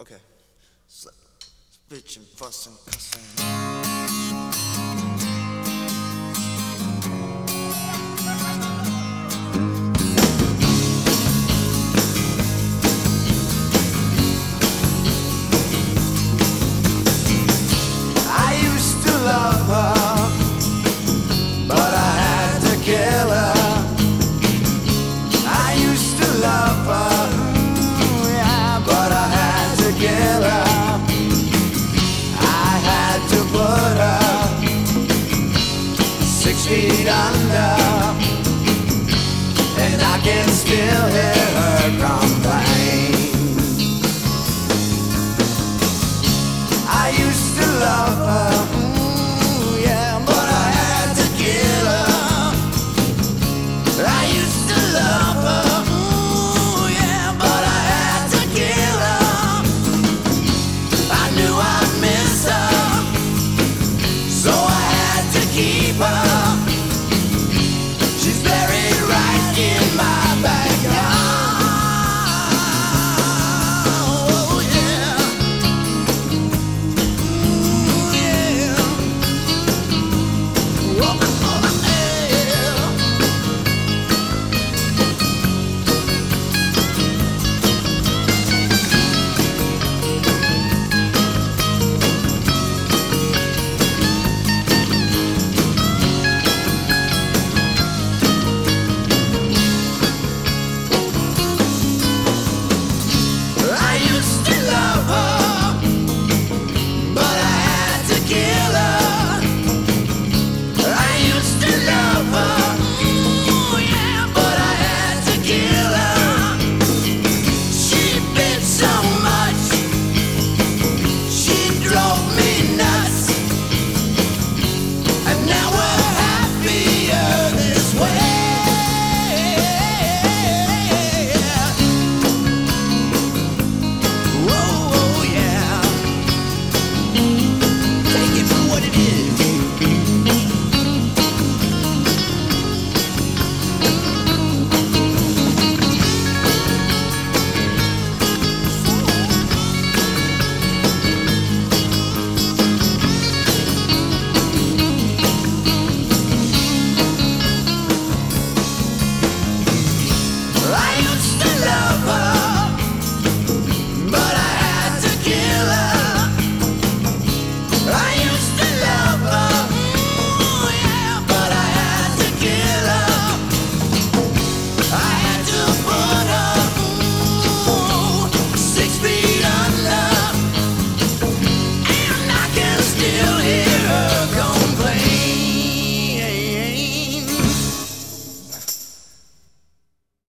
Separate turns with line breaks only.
Okay. Slip, bitchin', fussin', cussin'. I used to love her, but I had to kill her. I used to love her, yeah, but I had to kill her. I had to put her 6 feet under, and I can still hear her cry.